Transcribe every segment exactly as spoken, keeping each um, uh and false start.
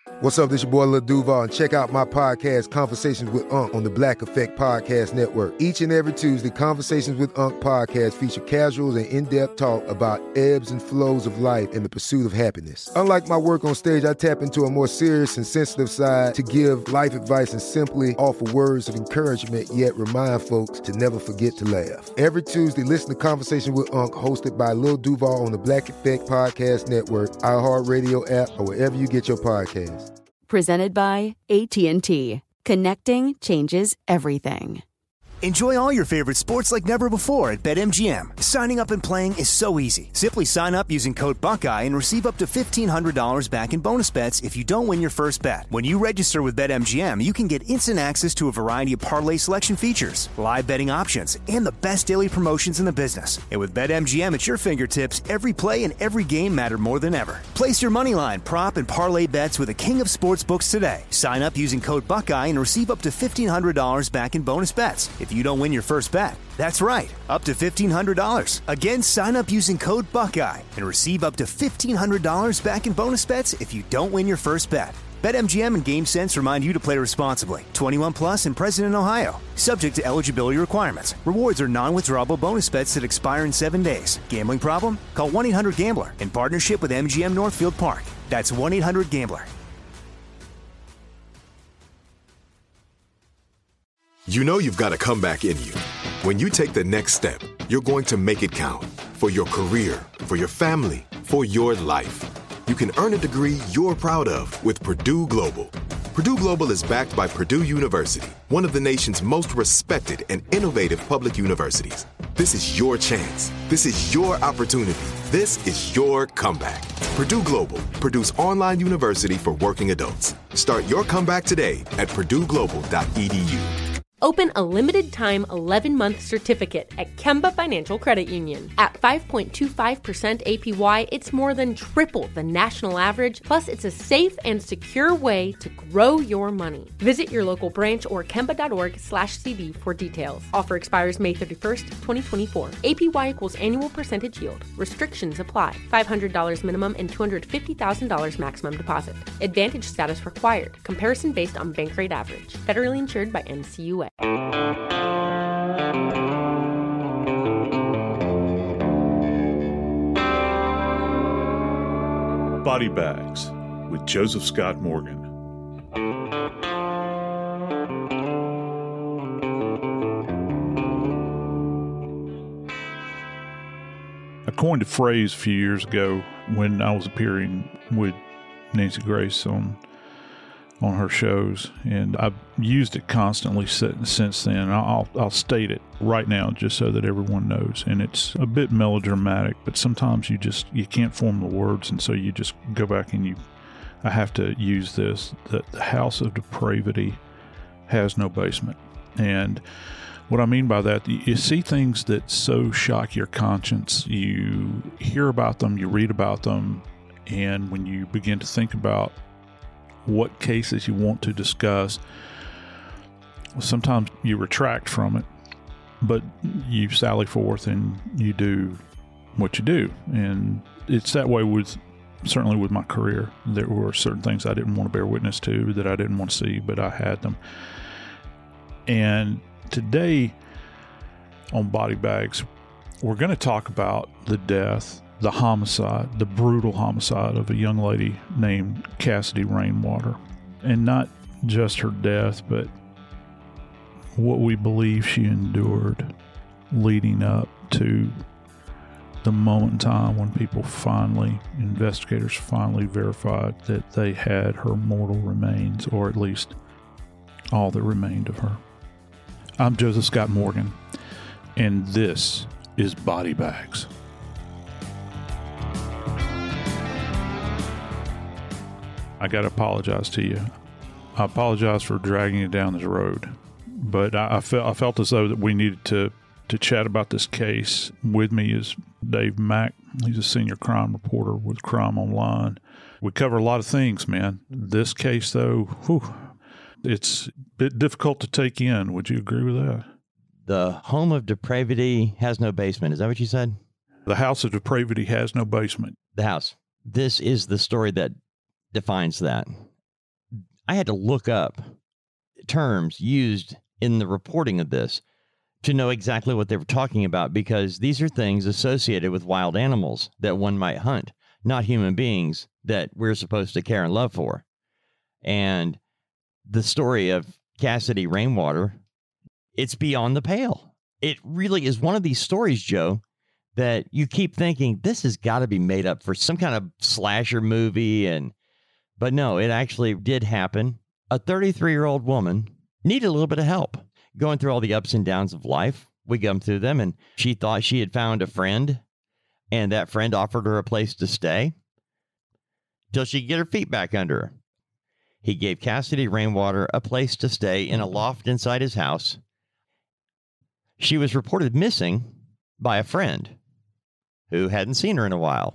What's up, this your boy Lil Duval, and check out my podcast, Conversations with Unc, on the Black Effect Podcast Network. Each and every Tuesday, Conversations with Unc podcast feature casuals and in-depth talk about ebbs and flows of life and the pursuit of happiness. Unlike my work on stage, I tap into a more serious and sensitive side to give life advice and simply offer words of encouragement, yet remind folks to never forget to laugh. Every Tuesday, listen to Conversations with Unc, hosted by Lil Duval on the Black Effect Podcast Network, iHeartRadio app, or wherever you get your podcasts. Presented by A T and T. Connecting changes everything. Enjoy all your favorite sports like never before at BetMGM. Signing up and playing is so easy. Simply sign up using code Buckeye and receive up to fifteen hundred dollars back in bonus bets if you don't win your first bet. When you register with BetMGM, you can get instant access to a variety of parlay selection features, live betting options, and the best daily promotions in the business. And with BetMGM at your fingertips, every play and every game matter more than ever. Place your moneyline, prop, and parlay bets with the king of sportsbooks today. Sign up using code Buckeye and receive up to fifteen hundred dollars back in bonus bets if you don't win your first bet. That's right, up to fifteen hundred dollars. Again, sign up using code Buckeye and receive up to fifteen hundred dollars back in bonus bets if you don't win your first bet. BetMGM and GameSense remind you to play responsibly. twenty-one plus and present in Ohio. Subject to eligibility requirements. Rewards are non-withdrawable bonus bets that expire in seven days. Gambling problem? Call one eight hundred gambler in partnership with M G M Northfield Park. That's one eight hundred gambler. You know you've got a comeback in you. When you take the next step, you're going to make it count. For your career, for your family, for your life. You can earn a degree you're proud of with Purdue Global. Purdue Global is backed by Purdue University, one of the nation's most respected and innovative public universities. This is your chance. This is your opportunity. This is your comeback. Purdue Global, Purdue's online university for working adults. Start your comeback today at purdue global dot e d u. Open a limited-time eleven-month certificate at Kemba Financial Credit Union. At five point two five percent A P Y, it's more than triple the national average, plus it's a safe and secure way to grow your money. Visit your local branch or kemba.org slash CD for details. Offer expires May thirty-first, twenty twenty-four. A P Y equals annual percentage yield. Restrictions apply. five hundred dollars minimum and two hundred fifty thousand dollars maximum deposit. Advantage status required. Comparison based on bank rate average. Federally insured by N C U A. Body Bags with Joseph Scott Morgan. I coined a phrase a few years ago when I was appearing with Nancy Grace on on her shows, and I've used it constantly since then. I'll, I'll state it right now just so that everyone knows. And it's a bit melodramatic, but sometimes you just, you can't form the words, and so you just go back and you, I have to use this, that the house of depravity has no basement. And what I mean by that, you see things that so shock your conscience, you hear about them, you read about them, and when you begin to think about what cases you want to discuss, sometimes you retract from it, but you sally forth and you do what you do. And it's that way with, certainly with my career. There were certain things I didn't want to bear witness to, that I didn't want to see, but I had them. And today on Body Bags, we're going to talk about the death, the homicide, the brutal homicide of a young lady named Cassidy Rainwater. And not just her death, but what we believe she endured leading up to the moment in time when people finally, investigators finally verified that they had her mortal remains, or at least all that remained of her. I'm Joseph Scott Morgan, and this is Body Bags. I got to apologize to you. I apologize for dragging you down this road, but I, I felt I felt as though that we needed to to chat about this case. With me is Dave Mack. He's a senior crime reporter with Crime Online. We cover a lot of things, man. This case, though, whew, it's a bit difficult to take in. Would you agree with that? The home of depravity has no basement. Is that what you said? The house of depravity has no basement. The house. This is the story that defines that. I had to look up terms used in the reporting of this to know exactly what they were talking about, because these are things associated with wild animals that one might hunt, not human beings that we're supposed to care and love for. And the story of Cassidy Rainwater, it's beyond the pale. It really is one of these stories, Joe, that you keep thinking this has got to be made up for some kind of slasher movie. And but no, it actually did happen. A thirty-three-year-old woman needed a little bit of help going through all the ups and downs of life. We come through them, and she thought she had found a friend, and that friend offered her a place to stay till she could get her feet back under her. He gave Cassidy Rainwater a place to stay in a loft inside his house. She was reported missing by a friend who hadn't seen her in a while.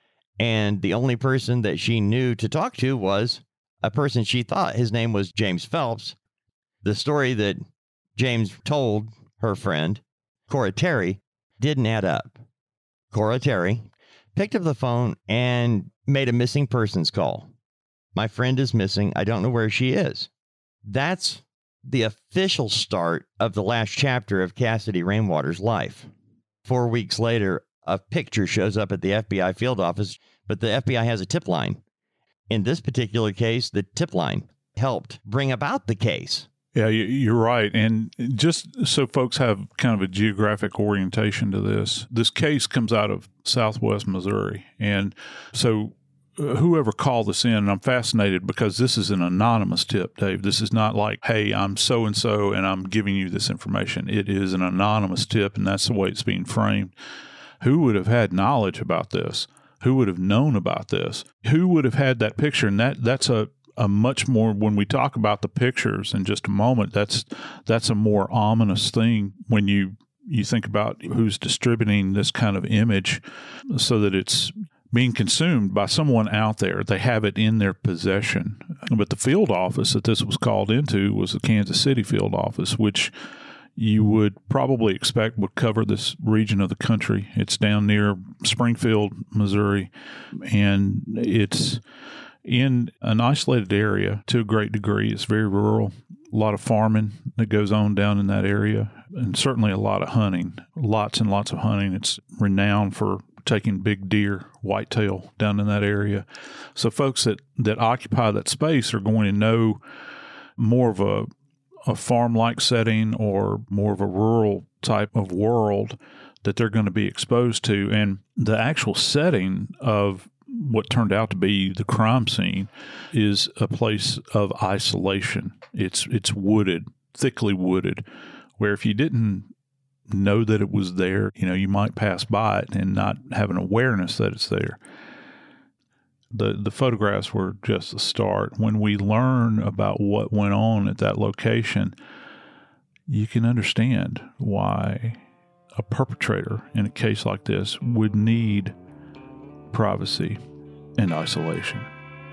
And the only person that she knew to talk to was a person she thought his name was James Phelps. The story that James told her friend, Cora Terry, didn't add up. Cora Terry picked up the phone and made a missing persons call. My friend is missing. I don't know where she is. That's the official start of the last chapter of Cassidy Rainwater's life. Four weeks later, a picture shows up at the F B I field office, but the F B I has a tip line. In this particular case, the tip line helped bring about the case. Yeah, you're right. And just so folks have kind of a geographic orientation to this, this case comes out of Southwest Missouri. And so whoever called this in, and I'm fascinated because this is an anonymous tip, Dave. This is not like, hey, I'm so-and-so and I'm giving you this information. It is an anonymous tip, and that's the way it's being framed. Who would have had knowledge about this? Who would have known about this? Who would have had that picture? And that that's a a much more, when we talk about the pictures in just a moment, that's that's a more ominous thing when you, you think about who's distributing this kind of image so that it's being consumed by someone out there. They have it in their possession. But the field office that this was called into was the Kansas City field office, which you would probably expect would cover this region of the country. It's down near Springfield, Missouri, and it's in an isolated area to a great degree. It's very rural, a lot of farming that goes on down in that area, and certainly a lot of hunting, lots and lots of hunting. It's renowned for taking big deer, whitetail down in that area. So folks that, that occupy that space are going to know more of a, a farm-like setting or more of a rural type of world that they're going to be exposed to. And the actual setting of what turned out to be the crime scene is a place of isolation. It's it's wooded, thickly wooded, where if you didn't know that it was there, you know, you might pass by it and not have an awareness that it's there. The the photographs were just the start. When we learn about what went on at that location, you can understand why a perpetrator in a case like this would need privacy and isolation.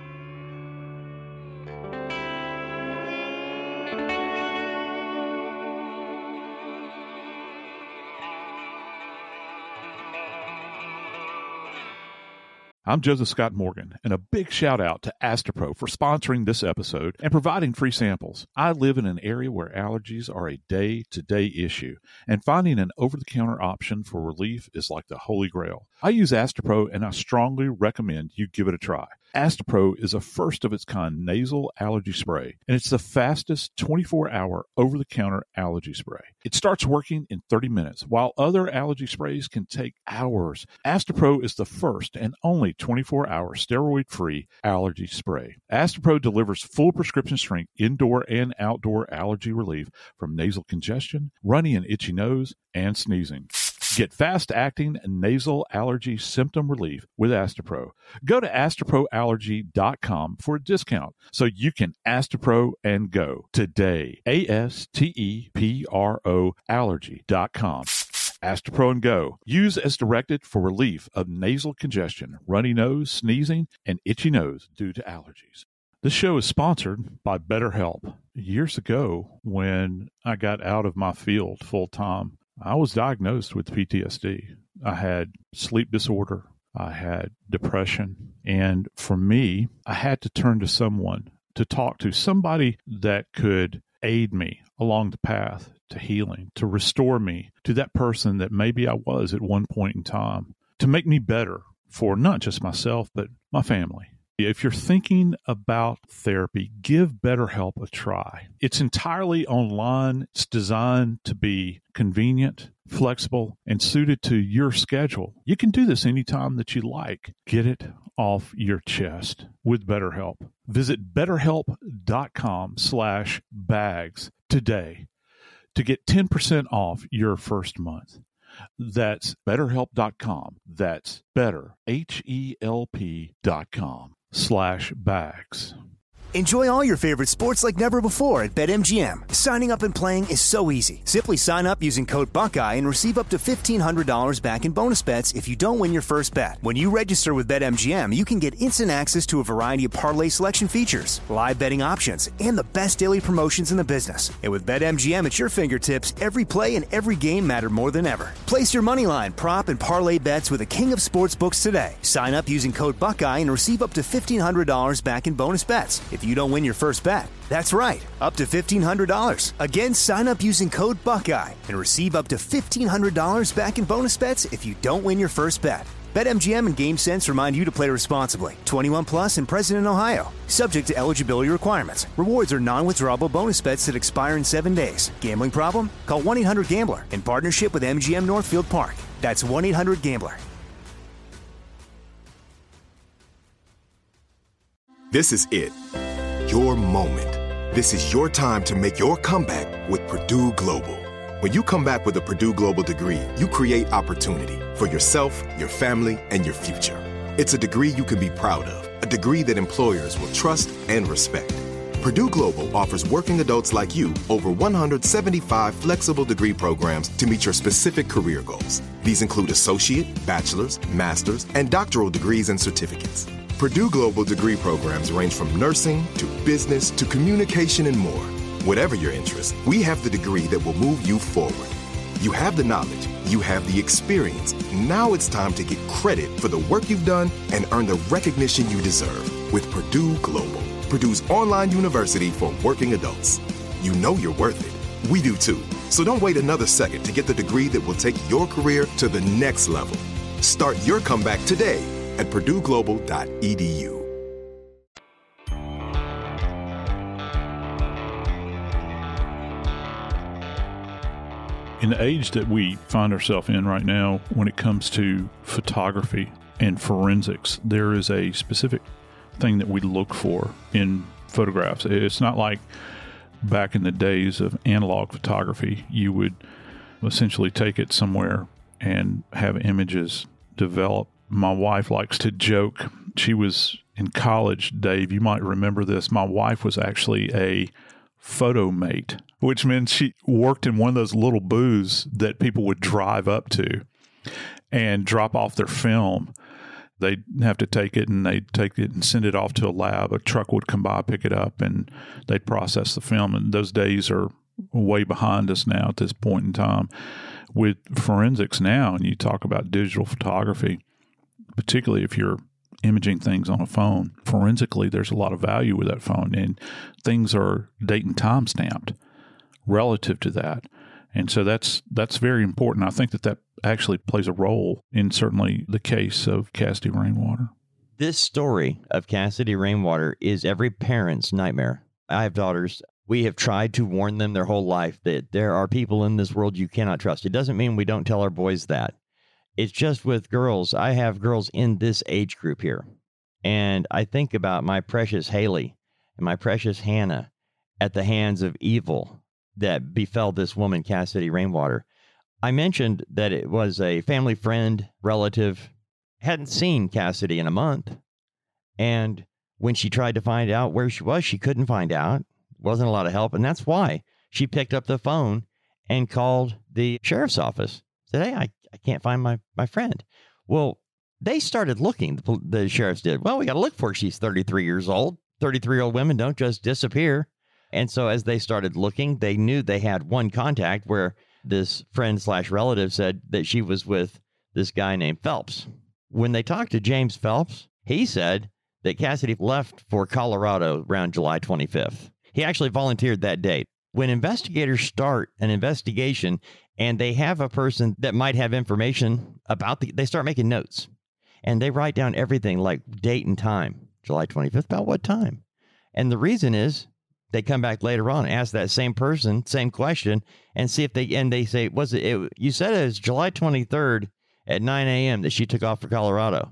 I'm Joseph Scott Morgan, and a big shout out to Astepro for sponsoring this episode and providing free samples. I live in an area where allergies are a day-to-day issue, and finding an over-the-counter option for relief is like the holy grail. I use Astepro, and I strongly recommend you give it a try. Astepro is a first-of-its-kind nasal allergy spray, and it's the fastest twenty-four hour over-the-counter allergy spray. It starts working in thirty minutes, while other allergy sprays can take hours. Astepro is the first and only twenty-four hour steroid-free allergy spray. Astepro delivers full prescription strength indoor and outdoor allergy relief from nasal congestion, runny and itchy nose, and sneezing. Get fast-acting nasal allergy symptom relief with Astepro. Go to astepro allergy dot com for a discount so you can Astepro and go today. A S T E P R O allergy dot com. Astepro and go. Use as directed for relief of nasal congestion, runny nose, sneezing, and itchy nose due to allergies. This show is sponsored by BetterHelp. Years ago, when I got out of my field full-time, I was diagnosed with P T S D. I had sleep disorder. I had depression. And for me, I had to turn to someone to talk to, somebody that could aid me along the path to healing, to restore me to that person that maybe I was at one point in time, to make me better for not just myself, but my family. If you're thinking about therapy, give BetterHelp a try. It's entirely online. It's designed to be convenient, flexible, and suited to your schedule. You can do this anytime that you like. Get it off your chest with BetterHelp. Visit betterhelp.com slash bags today to get ten percent off your first month. That's betterhelp dot com. That's better, H E L P dot com slash bags. Enjoy all your favorite sports like never before at BetMGM. Signing up and playing is so easy. Simply sign up using code Buckeye and receive up to fifteen hundred dollars back in bonus bets if you don't win your first bet. When you register with BetMGM, you can get instant access to a variety of parlay selection features, live betting options, and the best daily promotions in the business. And with BetMGM at your fingertips, every play and every game matter more than ever. Place your moneyline, prop, and parlay bets with the king of sportsbooks today. Sign up using code Buckeye and receive up to fifteen hundred dollars back in bonus bets if you don't win your first bet. That's right, up to fifteen hundred dollars. Again, sign up using code Buckeye and receive up to fifteen hundred dollars back in bonus bets if you don't win your first bet. BetMGM and GameSense remind you to play responsibly. twenty-one plus and present in Ohio. Subject to eligibility requirements. Rewards are non-withdrawable bonus bets that expire in seven days. Gambling problem? Call one eight hundred gambler in partnership with M G M Northfield Park. That's one eight hundred gambler. This is it. Your moment. This is your time to make your comeback with Purdue Global. When you come back with a Purdue Global degree, you create opportunity for yourself, your family, and your future. It's a degree you can be proud of, a degree that employers will trust and respect. Purdue Global offers working adults like you over one hundred seventy-five flexible degree programs to meet your specific career goals. These include associate, bachelor's, master's, and doctoral degrees and certificates. Purdue Global degree programs range from nursing to business to communication and more. Whatever your interest, we have the degree that will move you forward. You have the knowledge, you have the experience. Now it's time to get credit for the work you've done and earn the recognition you deserve with Purdue Global, Purdue's online university for working adults. You know you're worth it. We do too. So don't wait another second to get the degree that will take your career to the next level. Start your comeback today at purdue global dot e d u. In the age that we find ourselves in right now, when it comes to photography and forensics, there is a specific thing that we look for in photographs. It's not like back in the days of analog photography. You would essentially take it somewhere and have images develop. My wife likes to joke. She was in college, Dave. You might remember this. My wife was actually a photo mate, which meant she worked in one of those little booths that people would drive up to and drop off their film. They'd have to take it and they'd take it and send it off to a lab. A truck would come by, pick it up, and they'd process the film. And those days are way behind us now at this point in time. With forensics now, and you talk about digital photography, particularly if you're imaging things on a phone, forensically, there's a lot of value with that phone, and things are date and time stamped relative to that. And so that's that's very important. I think that that actually plays a role in certainly the case of Cassidy Rainwater. This story of Cassidy Rainwater is every parent's nightmare. I have daughters. We have tried to warn them their whole life that there are people in this world you cannot trust. It doesn't mean we don't tell our boys that. It's just with girls. I have girls in this age group here. And I think about my precious Haley and my precious Hannah at the hands of evil that befell this woman, Cassidy Rainwater. I mentioned that it was a family friend, relative, hadn't seen Cassidy in a month. And when she tried to find out where she was, she couldn't find out. Wasn't a lot of help. And that's why she picked up the phone and called the sheriff's office. Said, hey, I, I can't find my, my friend. Well, they started looking. The, the sheriffs did. Well, we got to look for her. She's thirty-three years old. thirty-three-year-old women don't just disappear. And so as they started looking, they knew they had one contact where this friend slash relative said that she was with this guy named Phelps. When they talked to James Phelps, he said that Cassidy left for Colorado around July twenty-fifth. He actually volunteered that date. When investigators start an investigation and they have a person that might have information about the, they start making notes and they write down everything like date and time. July twenty-fifth, about what time? And the reason is they come back later on, ask that same person, same question, and see if they, and they say, was it, it you said it was July twenty-third at nine a.m. that she took off for Colorado.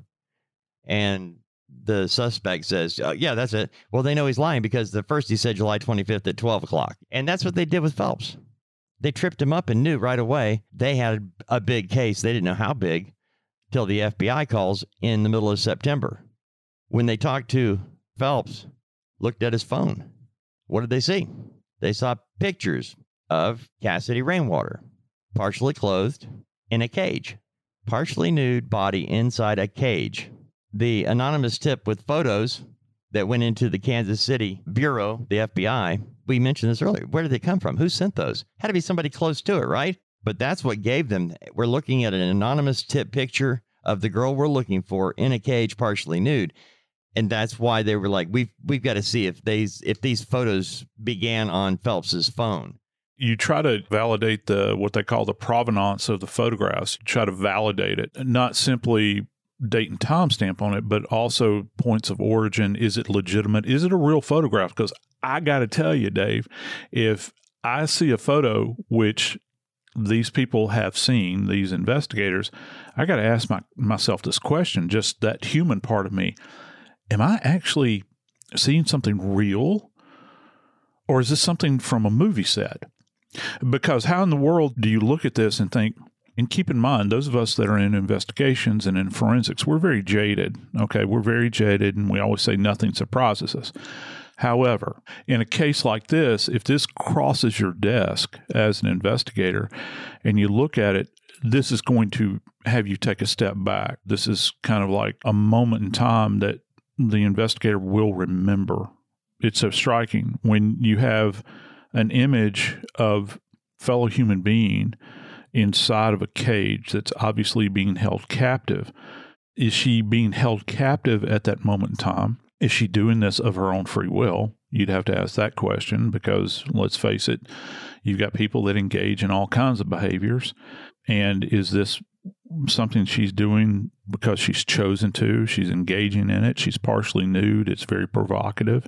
And the suspect says, oh, yeah, that's it. Well, they know he's lying because the first he said July twenty-fifth at twelve o'clock. And that's what they did with Phelps. They tripped him up and knew right away they had a big case. They didn't know how big till the F B I calls in the middle of September. When they talked to Phelps, looked at his phone. What did they see? They saw pictures of Cassidy Rainwater, partially clothed in a cage, partially nude body inside a cage. The anonymous tip with photos that went into the Kansas City Bureau, the F B I, we mentioned this earlier. Where did they come from? Who sent those? Had to be somebody close to it, right? But that's what gave them. We're looking at an anonymous tip picture of the girl we're looking for in a cage, partially nude. And that's why they were like, we've, we've got to see if these, if these photos began on Phelps's phone. You try to validate the what they call the provenance of the photographs. You try to validate it, not simply date and time stamp on it, but also points of origin. Is it legitimate? Is it a real photograph? Because I got to tell you, Dave, if I see a photo which these people have seen, these investigators, I got to ask my, myself this question, just that human part of me. Am I actually seeing something real? Or is this something from a movie set? Because how in the world do you look at this and think, and keep in mind, those of us that are in investigations and in forensics, we're very jaded. Okay, we're very jaded, and we always say nothing surprises us. However, in a case like this, if this crosses your desk as an investigator and you look at it, this is going to have you take a step back. This is kind of like a moment in time that the investigator will remember. It's so striking when you have an image of fellow human being inside of a cage that's obviously being held captive. Is she being held captive at that moment in time? Is she doing this of her own free will? You'd have to ask that question because, let's face it, you've got people that engage in all kinds of behaviors. And is this something she's doing because she's chosen to? She's engaging in it. She's partially nude. It's very provocative.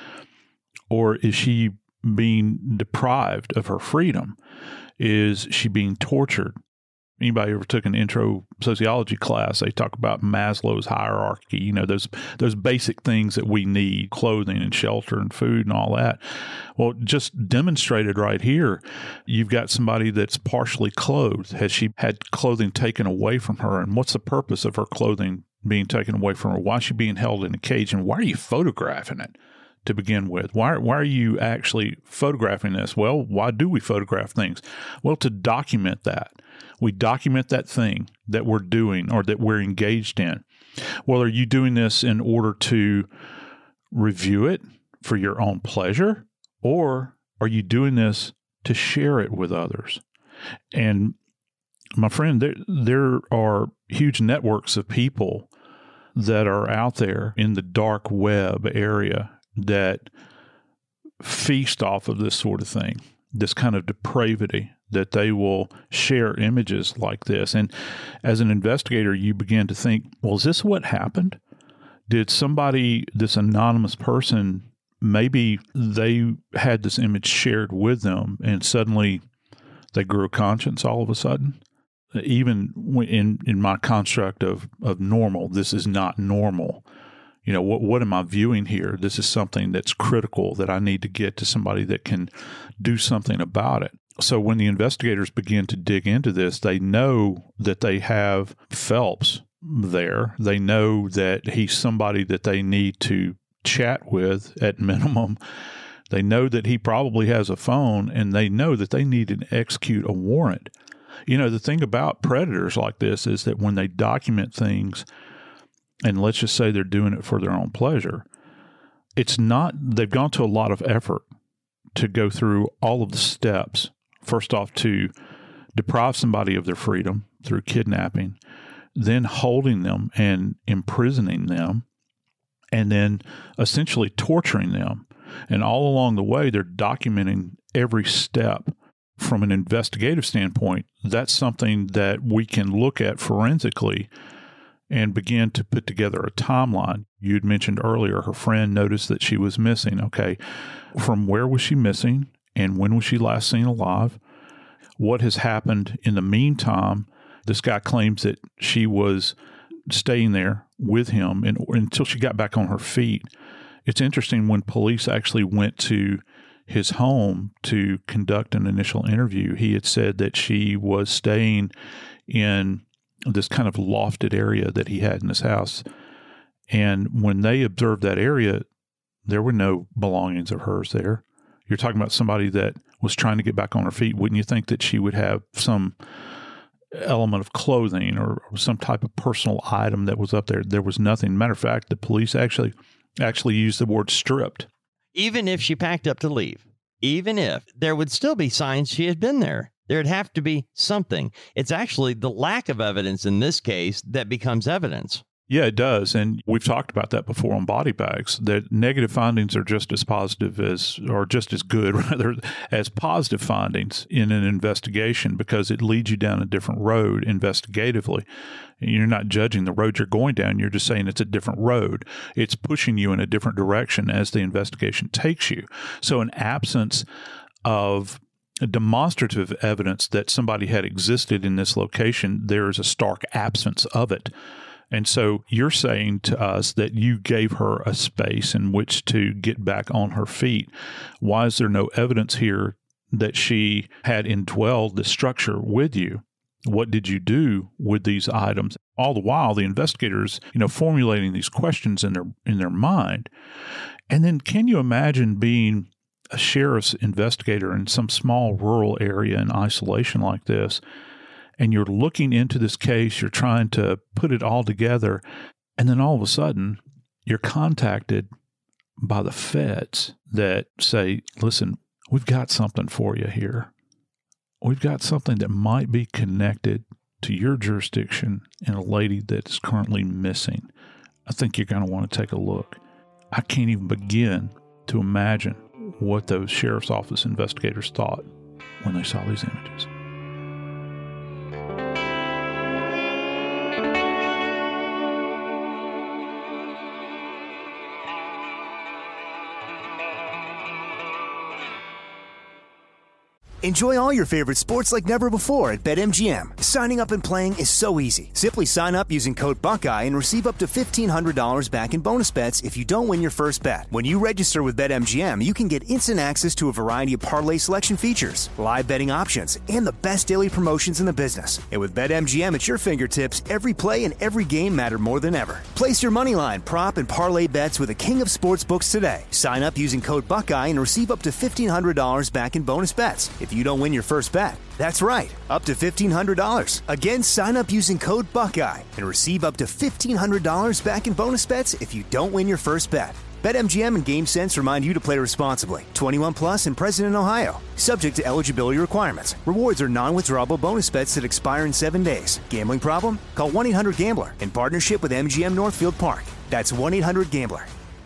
Or is she being deprived of her freedom? Is she being tortured? Anybody ever took an intro sociology class, they talk about Maslow's hierarchy, you know, those those basic things that we need, clothing and shelter and food and all that. Well, just demonstrated right here, you've got somebody that's partially clothed. Has she had clothing taken away from her? And what's the purpose of her clothing being taken away from her? Why is she being held in a cage? And why are you photographing it to begin with? Why, why are you actually photographing this? Well, why do we photograph things? Well, to document that. We document that thing that we're doing or that we're engaged in. Well, are you doing this in order to review it for your own pleasure, or are you doing this to share it with others? And my friend, there, there are huge networks of people that are out there in the dark web area that feast off of this sort of thing, this kind of depravity, that they will share images like this. And as an investigator, you begin to think, well, is this what happened? Did somebody, this anonymous person, maybe they had this image shared with them and suddenly they grew a conscience all of a sudden? Even in, in my construct of, of normal, this is not normal. You know, what what am I viewing here? This is something that's critical that I need to get to somebody that can do something about it. So when the investigators begin to dig into this, they know that they have Phelps there. They know that he's somebody that they need to chat with at minimum. They know that he probably has a phone, and they know that they need to execute a warrant. You know, the thing about predators like this is that when they document things, and let's just say they're doing it for their own pleasure, it's not, they've gone to a lot of effort to go through all of the steps. First off, to deprive somebody of their freedom through kidnapping, then holding them and imprisoning them, and then essentially torturing them. And all along the way, they're documenting every step. From an investigative standpoint, that's something that we can look at forensically and begin to put together a timeline. You'd mentioned earlier her friend noticed that she was missing. Okay, from where was she missing and when was she last seen alive? What has happened in the meantime? This guy claims that she was staying there with him in, until she got back on her feet. It's interesting, when police actually went to his home to conduct an initial interview, he had said that she was staying in this kind of lofted area that he had in his house. And when they observed that area, there were no belongings of hers there. You're talking about somebody that was trying to get back on her feet. Wouldn't you think that she would have some element of clothing or, or some type of personal item that was up there? There was nothing. Matter of fact, the police actually actually used the word stripped. Even if she packed up to leave, even if, there would still be signs she had been there. There'd have to be something. It's actually the lack of evidence in this case that becomes evidence. Yeah, it does. And we've talked about that before on body bags, that negative findings are just as positive as, or just as good, rather, as positive findings in an investigation, because it leads you down a different road investigatively. You're not judging the road you're going down. You're just saying it's a different road. It's pushing you in a different direction as the investigation takes you. So an absence of demonstrative evidence that somebody had existed in this location, there is a stark absence of it. And so you're saying to us that you gave her a space in which to get back on her feet. Why is there no evidence here that she had indwelled the structure with you? What did you do with these items? All the while, the investigators, you know, formulating these questions in their in their mind. And then can you imagine being a sheriff's investigator in some small rural area in isolation like this, and you're looking into this case, you're trying to put it all together, and then all of a sudden, you're contacted by the feds that say, listen, we've got something for you here. We've got something that might be connected to your jurisdiction and a lady that is currently missing. I think you're going to want to take a look. I can't even begin to imagine what those sheriff's office investigators thought when they saw these images. Enjoy all your favorite sports like never before at BetMGM. Signing up and playing is so easy. Simply sign up using code Buckeye and receive up to fifteen hundred dollars back in bonus bets if you don't win your first bet. When you register with BetMGM, you can get instant access to a variety of parlay selection features, live betting options, and the best daily promotions in the business. And with BetMGM at your fingertips, every play and every game matter more than ever. Place your moneyline, prop, and parlay bets with the king of sportsbooks today. Sign up using code Buckeye and receive up to fifteen hundred dollars back in bonus bets if you don't win your first bet. That's right, up to fifteen hundred dollars. Again, sign up using code Buckeye and receive up to fifteen hundred dollars back in bonus bets if you don't win your first bet. BetMGM and GameSense remind you to play responsibly. twenty-one plus and present in Ohio. Subject to eligibility requirements. Rewards are non-withdrawable bonus bets that expire in seven days. Gambling problem? Call one eight hundred gambler in partnership with M G M Northfield Park. That's one eight hundred gambler.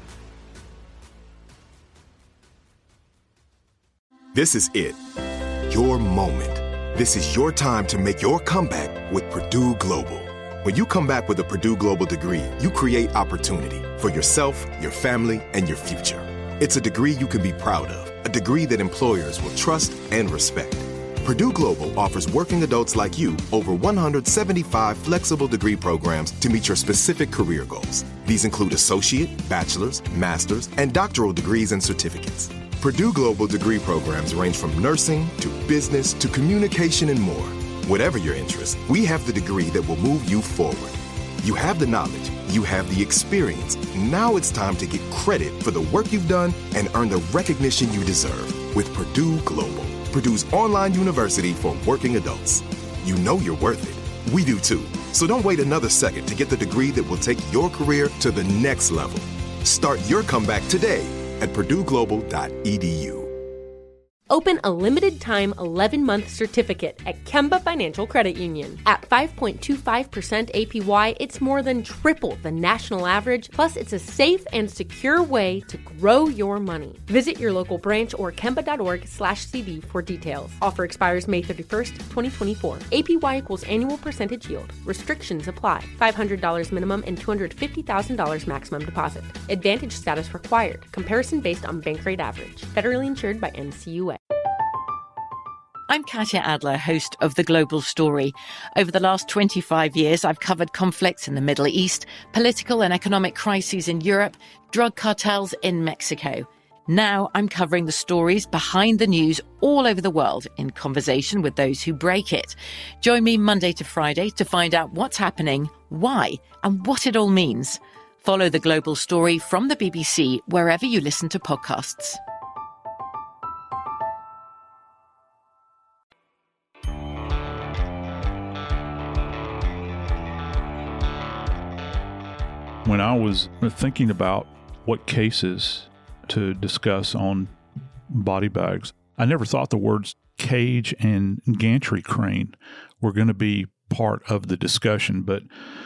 This is it. Your moment. This is your time to make your comeback with Purdue Global. When you come back with a Purdue Global degree, you create opportunity for yourself, your family, and your future. It's a degree you can be proud of, a degree that employers will trust and respect. Purdue Global offers working adults like you over one hundred seventy-five flexible degree programs to meet your specific career goals. These include associate, bachelor's, master's, and doctoral degrees and certificates. Purdue Global degree programs range from nursing to business to communication and more. Whatever your interest, we have the degree that will move you forward. You have the knowledge, you have the experience. Now it's time to get credit for the work you've done and earn the recognition you deserve with Purdue Global, Purdue's online university for working adults. You know you're worth it. We do too. So don't wait another second to get the degree that will take your career to the next level. Start your comeback today at purdue global dot e d u. Open a limited-time eleven-month certificate at Kemba Financial Credit Union. At five point two five percent A P Y, it's more than triple the national average, plus it's a safe and secure way to grow your money. Visit your local branch or kemba.org slash CD for details. Offer expires May thirty-first, twenty twenty-four. A P Y equals annual percentage yield. Restrictions apply. five hundred dollars minimum and two hundred fifty thousand dollars maximum deposit. Advantage status required. Comparison based on bank rate average. Federally insured by N C U A. I'm Katya Adler, host of The Global Story. Over the last twenty-five years, I've covered conflicts in the Middle East, political and economic crises in Europe, drug cartels in Mexico. Now I'm covering the stories behind the news all over the world in conversation with those who break it. Join me Monday to Friday to find out what's happening, why, and what it all means. Follow The Global Story from the B B C wherever you listen to podcasts. When I was thinking about what cases to discuss on body bags, I never thought the words cage and gantry crane were going to be part of the discussion, but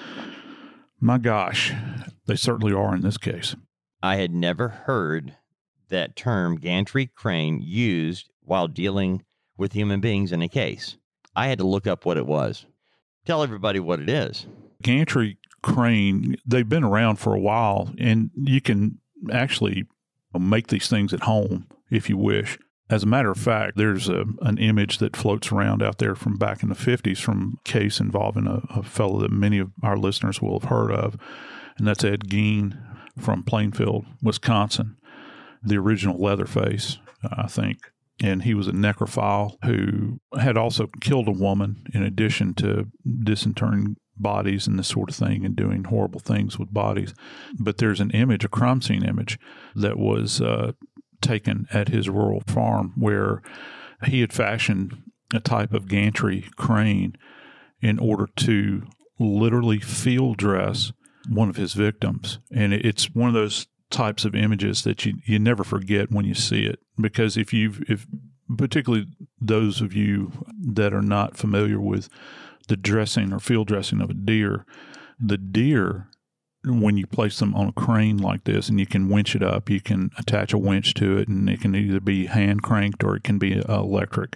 my gosh, they certainly are in this case. I had never heard that term gantry crane used while dealing with human beings in a case. I had to look up what it was. Tell everybody what it is. Gantry crane, they've been around for a while, and you can actually make these things at home if you wish. As a matter of fact, there's a, an image that floats around out there from back in the fifties from a case involving a, a fellow that many of our listeners will have heard of, and that's Ed Gein from Plainfield, Wisconsin, the original Leatherface, I think. And he was a necrophile who had also killed a woman in addition to disinterring bodies and this sort of thing and doing horrible things with bodies. But there's an image, a crime scene image, that was uh, taken at his rural farm where he had fashioned a type of gantry crane in order to literally field dress one of his victims. And it's one of those types of images that you, you never forget when you see it. Because if you've, if particularly those of you that are not familiar with the dressing or field dressing of a deer, the deer, when you place them on a crane like this and you can winch it up, you can attach a winch to it and it can either be hand cranked or it can be uh, electric.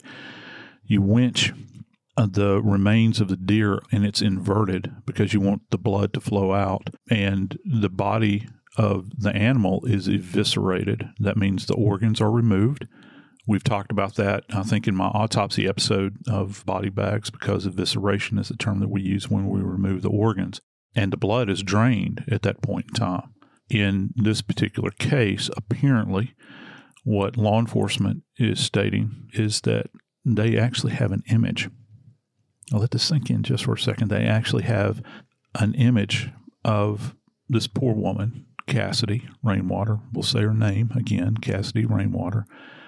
You winch uh, the remains of the deer and it's inverted because you want the blood to flow out, and the body of the animal is eviscerated. That means the organs are removed. We've talked about that, I think, in my autopsy episode of body bags, because evisceration is the term that we use when we remove the organs. And the blood is drained at that point in time. In this particular case, apparently, what law enforcement is stating is that they actually have an image. I'll let this sink in just for a second. They actually have an image of this poor woman, Cassidy Rainwater. We'll say her name again, Cassidy Rainwater,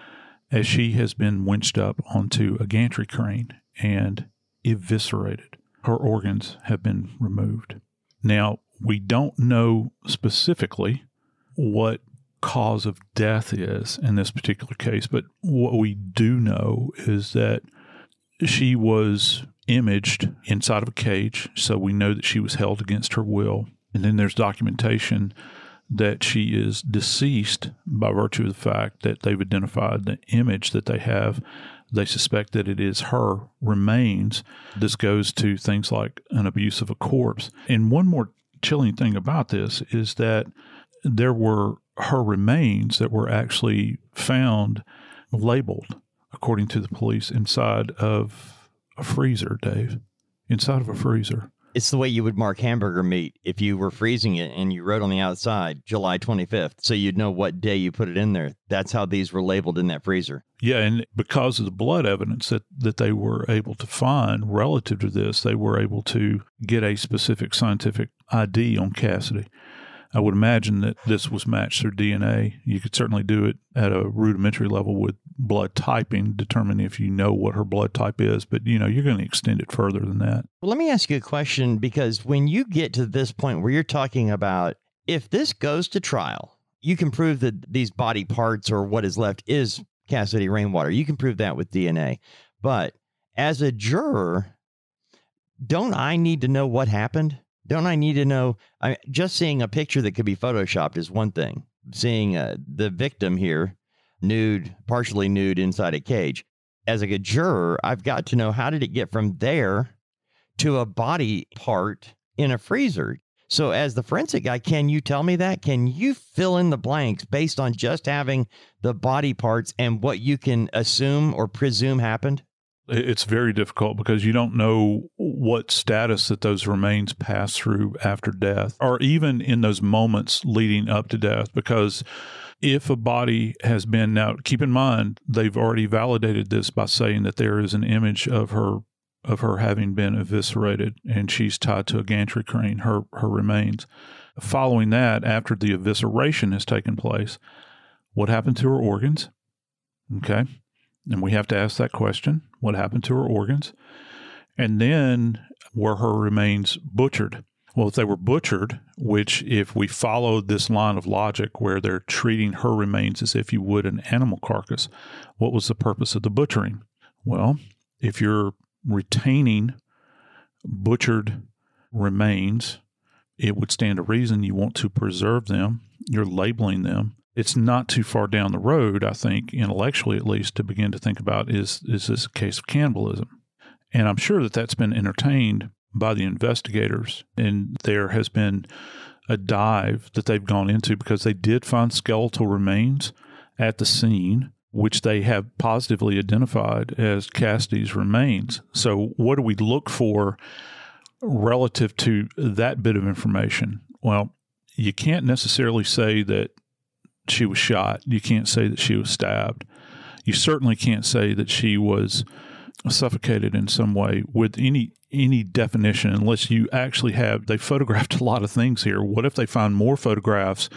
as she has been winched up onto a gantry crane and eviscerated. Her organs have been removed. Now, we don't know specifically what cause of death is in this particular case, but what we do know is that she was imaged inside of a cage, so we know that she was held against her will. And then there's documentation that she is deceased by virtue of the fact that they've identified the image that they have. They suspect that it is her remains. This goes to things like an abuse of a corpse. And one more chilling thing about this is that there were her remains that were actually found labeled, according to the police, inside of a freezer, Dave. Inside of a freezer. It's the way you would mark hamburger meat if you were freezing it and you wrote on the outside July twenty-fifth, so you'd know what day you put it in there. That's how these were labeled in that freezer. Yeah, and because of the blood evidence that, that they were able to find relative to this, they were able to get a specific scientific I D on Cassidy. I would imagine that this was matched through D N A. You could certainly do it at a rudimentary level with blood typing, determine if you know what her blood type is. But, you know, you're going to extend it further than that. Well, let me ask you a question, because when you get to this point where you're talking about if this goes to trial, you can prove that these body parts or what is left is Cassidy Rainwater. You can prove that with D N A. But as a juror, don't I need to know what happened? Don't I need to know? I mean, just seeing a picture that could be photoshopped is one thing. Seeing uh, the victim here, nude, partially nude inside a cage. As a juror, I've got to know, how did it get from there to a body part in a freezer? So as the forensic guy, can you tell me that? Can you fill in the blanks based on just having the body parts and what you can assume or presume happened? It's very difficult because you don't know what status that those remains pass through after death, or even in those moments leading up to death. Because if a body has been, now keep in mind, they've already validated this by saying that there is an image of her of her having been eviscerated, and she's tied to a gantry crane, her her remains. Following that, after the evisceration has taken place, what happened to her organs? Okay. And we have to ask that question. What happened to her organs? And then were her remains butchered? Well, if they were butchered, which if we follow this line of logic where they're treating her remains as if you would an animal carcass, what was the purpose of the butchering? Well, if you're retaining butchered remains, it would stand to reason you want to preserve them. You're labeling them. It's not too far down the road, I think, intellectually at least, to begin to think about, is is this a case of cannibalism? And I'm sure that that's been entertained by the investigators, and there has been a dive that they've gone into because they did find skeletal remains at the scene, which they have positively identified as Cassidy's remains. So what do we look for relative to that bit of information? Well, you can't necessarily say that she was shot. You can't say that she was stabbed. You certainly can't say that she was suffocated in some way with any any definition, unless you actually have, they photographed a lot of things here. What if they find more photographs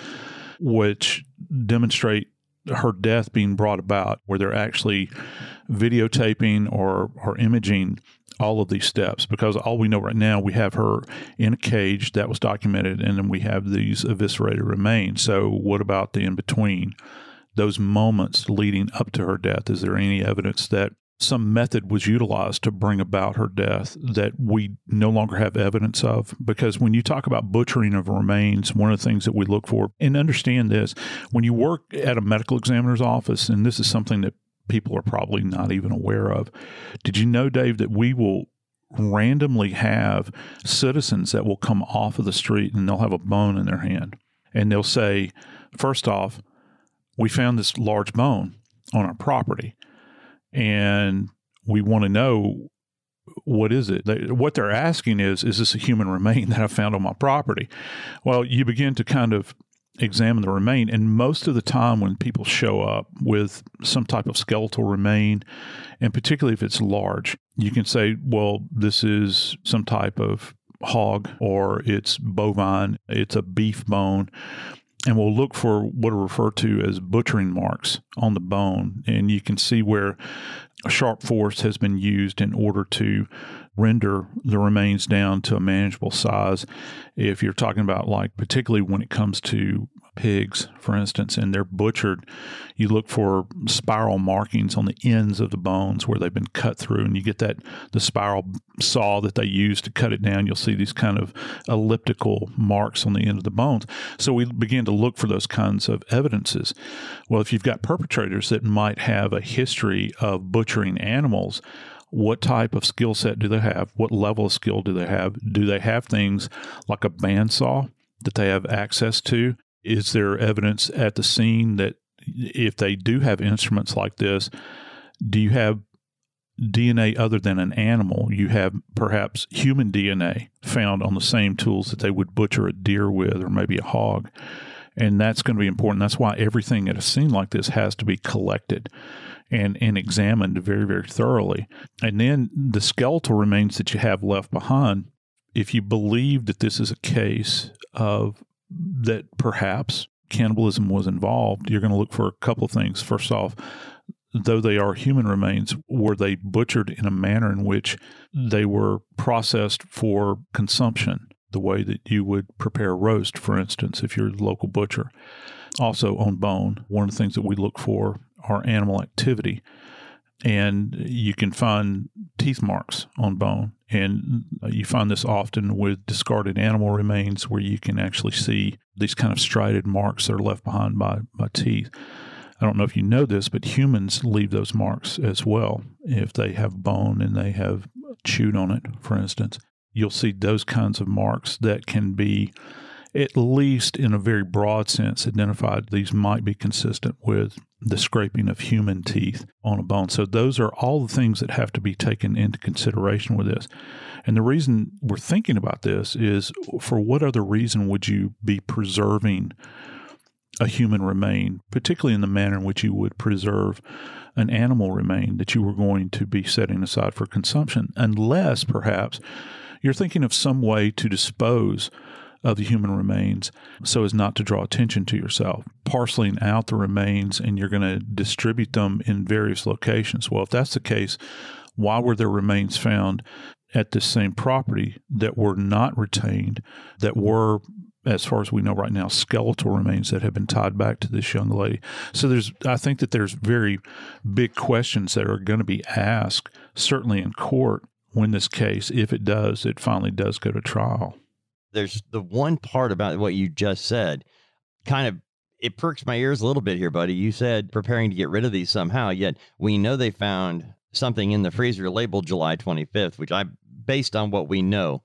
which demonstrate her death being brought about, where they're actually videotaping or, or imaging all of these steps? Because all we know right now, we have her in a cage that was documented, and then we have these eviscerated remains. So what about the in-between, those moments leading up to her death? Is there any evidence that some method was utilized to bring about her death that we no longer have evidence of? Because when you talk about butchering of remains, one of the things that we look for, and understand this, when you work at a medical examiner's office, and this is something that people are probably not even aware of. Did you know, Dave, that we will randomly have citizens that will come off of the street and they'll have a bone in their hand, and they'll say, first off, we found this large bone on our property, and we want to know, what is it? They, what they're asking is, is this a human remain that I found on my property? Well, you begin to kind of examine the remain, and most of the time when people show up with some type of skeletal remain, and particularly if it's large, you can say, well, this is some type of hog, or it's bovine, it's a beef bone, and we'll look for what are referred to as butchering marks on the bone, and you can see where a sharp force has been used in order to render the remains down to a manageable size. If you're talking about, like, particularly when it comes to pigs, for instance, and they're butchered, you look for spiral markings on the ends of the bones where they've been cut through, and you get that, the spiral saw that they use to cut it down, you'll see these kind of elliptical marks on the end of the bones. So we begin to look for those kinds of evidences. Well, if you've got perpetrators that might have a history of butchering animals, what type of skill set do they have? What level of skill do they have? Do they have things like a bandsaw that they have access to? Is there evidence at the scene that if they do have instruments like this, do you have D N A other than an animal? You have perhaps human D N A found on the same tools that they would butcher a deer with, or maybe a hog. And that's going to be important. That's why everything at a scene like this has to be collected and, and examined very, very thoroughly. And then the skeletal remains that you have left behind, if you believe that this is a case of that perhaps cannibalism was involved, you're going to look for a couple of things. First off, though they are human remains, were they butchered in a manner in which they were processed for consumption, the way that you would prepare roast, for instance, if you're the local butcher? Also, on bone, one of the things that we look for are animal activity. And you can find teeth marks on bone. And you find this often with discarded animal remains where you can actually see these kind of striated marks that are left behind by, by teeth. I don't know if you know this, but humans leave those marks as well. If they have bone and they have chewed on it, for instance, you'll see those kinds of marks that can be, at least in a very broad sense, identified. These might be consistent with the scraping of human teeth on a bone. So those are all the things that have to be taken into consideration with this. And the reason we're thinking about this is, for what other reason would you be preserving a human remain, particularly in the manner in which you would preserve an animal remain that you were going to be setting aside for consumption, unless perhaps you're thinking of some way to dispose of the human remains so as not to draw attention to yourself, parceling out the remains, and you're going to distribute them in various locations. Well, if that's the case, why were there remains found at this same property that were not retained, that were, as far as we know right now, skeletal remains that have been tied back to this young lady? So there's, I think that there's very big questions that are going to be asked, certainly in court, when this case, if it does, it finally does go to trial. There's the one part about what you just said, kind of, it perks my ears a little bit here, buddy. You said preparing to get rid of these somehow, yet we know they found something in the freezer labeled July twenty-fifth, which I, based on what we know,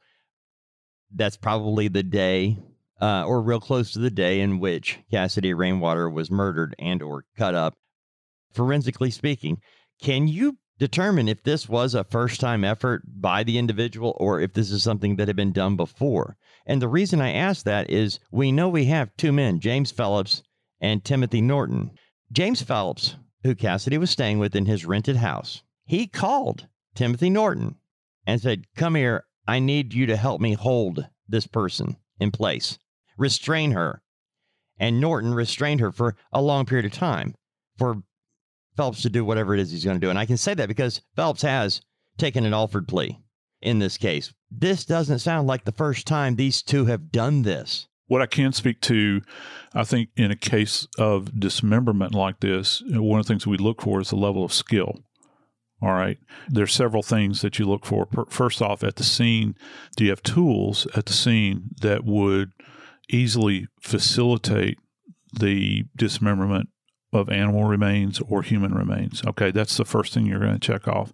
that's probably the day uh, or real close to the day in which Cassidy Rainwater was murdered and or cut up. Forensically speaking, can you determine if this was a first-time effort by the individual or if this is something that had been done before? And the reason I ask that is we know we have two men, James Phelps and Timothy Norton. James Phelps, who Cassidy was staying with in his rented house, he called Timothy Norton and said, "Come here, I need you to help me hold this person in place. Restrain her." And Norton restrained her for a long period of time for Phelps to do whatever it is he's going to do. And I can say that because Phelps has taken an offered plea in this case. This doesn't sound like the first time these two have done this. What I can speak to, I think in a case of dismemberment like this, one of the things we look for is the level of skill. All right. There's several things that you look for. First off, at the scene, do you have tools at the scene that would easily facilitate the dismemberment of animal remains or human remains? Okay, that's the first thing you're going to check off.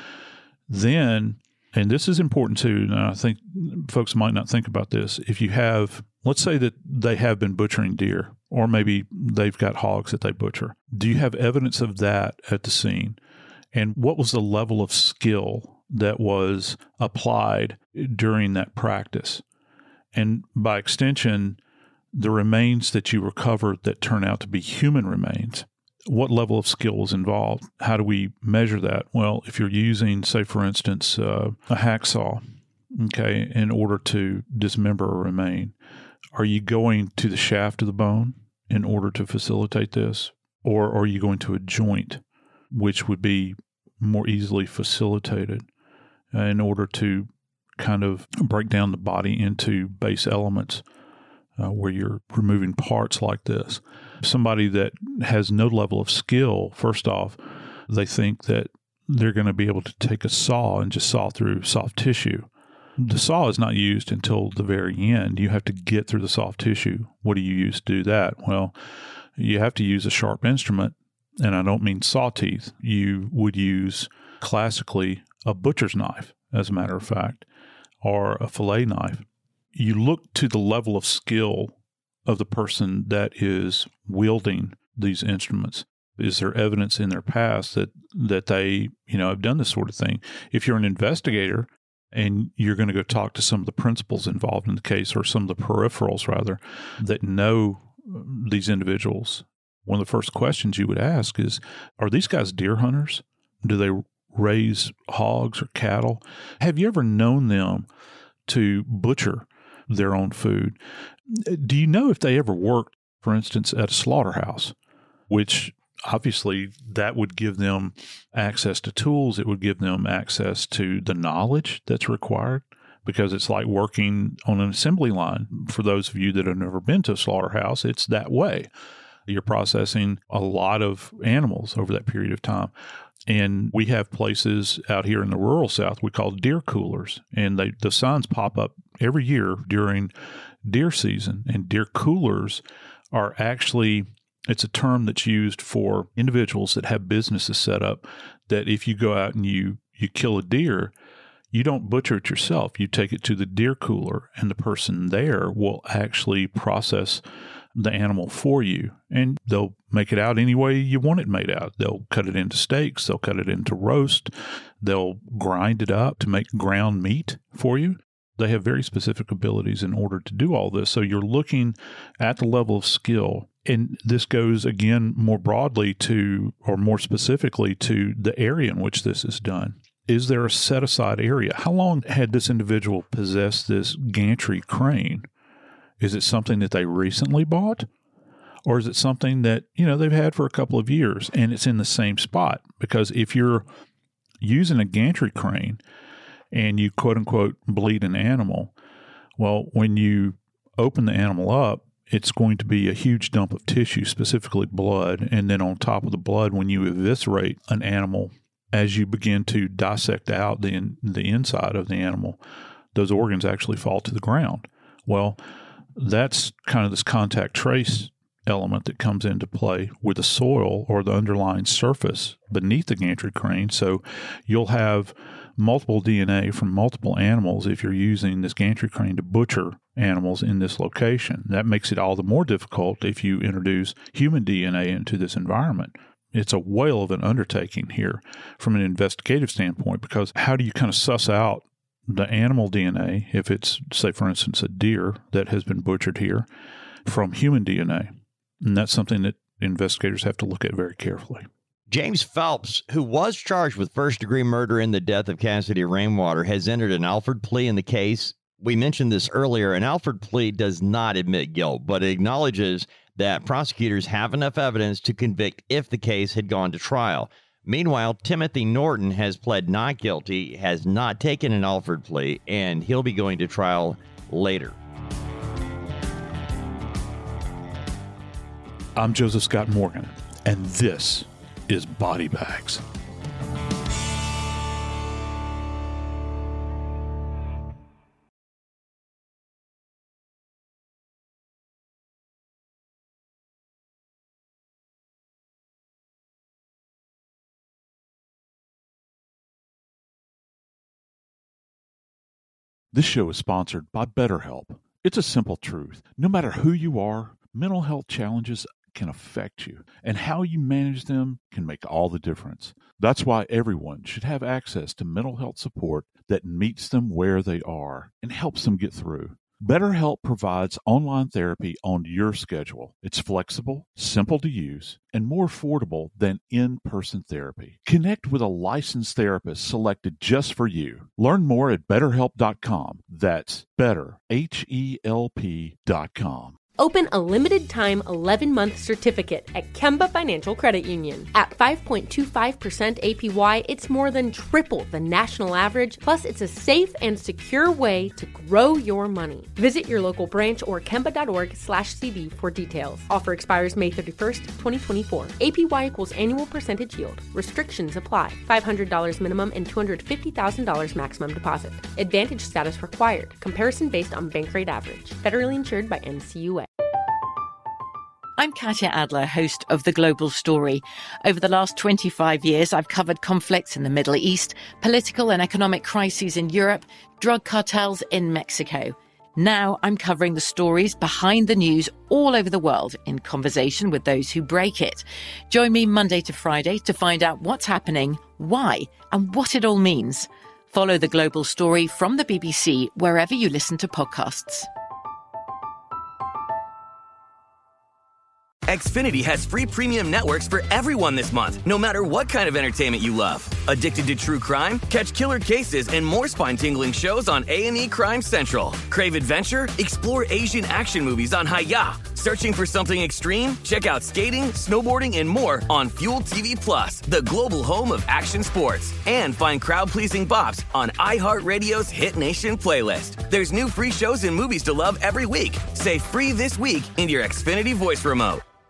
Then, and this is important too, and I think folks might not think about this, if you have, let's say that they have been butchering deer, or maybe they've got hogs that they butcher. Do you have evidence of that at the scene? And what was the level of skill that was applied during that practice? And by extension, the remains that you recovered that turn out to be human remains, what level of skill is involved? How do we measure that? Well, if you're using, say, for instance, uh, a hacksaw, okay, in order to dismember a remain, are you going to the shaft of the bone in order to facilitate this? Or are you going to a joint, which would be more easily facilitated uh, in order to kind of break down the body into base elements? Uh, where you're removing parts like this. Somebody that has no level of skill, first off, they think that they're going to be able to take a saw and just saw through soft tissue. The saw is not used until the very end. You have to get through the soft tissue. What do you use to do that? Well, you have to use a sharp instrument, and I don't mean saw teeth. You would use classically a butcher's knife, as a matter of fact, or a fillet knife. You look to the level of skill of the person that is wielding these instruments. Is there evidence in their past that, that they, you know, have done this sort of thing? If you're an investigator and you're going to go talk to some of the principals involved in the case, or some of the peripherals rather, that know these individuals, one of the first questions you would ask is, are these guys deer hunters? Do they raise hogs or cattle? Have you ever known them to butcher their own food? Do you know if they ever worked, for instance, at a slaughterhouse, which obviously that would give them access to tools. It would give them access to the knowledge that's required, because it's like working on an assembly line. For those of you that have never been to a slaughterhouse, it's that way. You're processing a lot of animals over that period of time. And we have places out here in the rural South we call deer coolers, and they, the signs pop up every year during deer season. And deer coolers are actually, it's a term that's used for individuals that have businesses set up that if you go out and you, you kill a deer, you don't butcher it yourself. You take it to the deer cooler, and the person there will actually process the animal for you, and they'll make it out any way you want it made out. They'll cut it into steaks. They'll cut it into roast. They'll grind it up to make ground meat for you. They have very specific abilities in order to do all this. So you're looking at the level of skill. And this goes, again, more broadly to, or more specifically to the area in which this is done. Is there a set-aside area? How long had this individual possessed this gantry crane? Is it something that they recently bought? Or is it something that, you know, they've had for a couple of years and it's in the same spot? Because if you're using a gantry crane and you quote-unquote bleed an animal, well, when you open the animal up, it's going to be a huge dump of tissue, specifically blood. And then on top of the blood, when you eviscerate an animal, as you begin to dissect out the in, the inside of the animal, those organs actually fall to the ground. Well, that's kind of this contact trace element that comes into play with the soil or the underlying surface beneath the gantry crane. So you'll have multiple D N A from multiple animals if you're using this gantry crane to butcher animals in this location. That makes it all the more difficult if you introduce human D N A into this environment. It's a whale of an undertaking here from an investigative standpoint, because how do you kind of suss out the animal D N A, if it's, say, for instance, a deer that has been butchered here, from human D N A? And that's something that investigators have to look at very carefully. James Phelps, who was charged with first-degree murder in the death of Cassidy Rainwater, has entered an Alford plea in the case. We mentioned this earlier. An Alford plea does not admit guilt, but it acknowledges that prosecutors have enough evidence to convict if the case had gone to trial. Meanwhile, Timothy Norton has pled not guilty, has not taken an Alford plea, and he'll be going to trial later. I'm Joseph Scott Morgan, and this is Body Bags. This show is sponsored by BetterHelp. It's a simple truth. No matter who you are, mental health challenges can affect you, and how you manage them can make all the difference. That's why everyone should have access to mental health support that meets them where they are and helps them get through. BetterHelp provides online therapy on your schedule. It's flexible, simple to use, and more affordable than in-person therapy. Connect with a licensed therapist selected just for you. Learn more at better help dot com. That's better, H E L P dot com. Open a limited-time eleven-month certificate at Kemba Financial Credit Union. At five point two five percent A P Y, it's more than triple the national average, plus it's a safe and secure way to grow your money. Visit your local branch or kemba.org slash CD for details. Offer expires May thirty-first, twenty twenty-four. A P Y equals annual percentage yield. Restrictions apply. five hundred dollars minimum and two hundred fifty thousand dollars maximum deposit. Advantage status required. Comparison based on bank rate average. Federally insured by N C U A. I'm Katya Adler, host of The Global Story. Over the last twenty-five years, I've covered conflicts in the Middle East, political and economic crises in Europe, drug cartels in Mexico. Now I'm covering the stories behind the news all over the world in conversation with those who break it. Join me Monday to Friday to find out what's happening, why, and what it all means. Follow The Global Story from the B B C wherever you listen to podcasts. Xfinity has free premium networks for everyone this month, no matter what kind of entertainment you love. Addicted to true crime? Catch killer cases and more spine-tingling shows on A and E Crime Central. Crave adventure? Explore Asian action movies on Hi-Ya. Searching for something extreme? Check out skating, snowboarding, and more on Fuel T V Plus, the global home of action sports. And find crowd-pleasing bops on iHeartRadio's Hit Nation playlist. There's new free shows and movies to love every week. Say free this week in your Xfinity voice remote.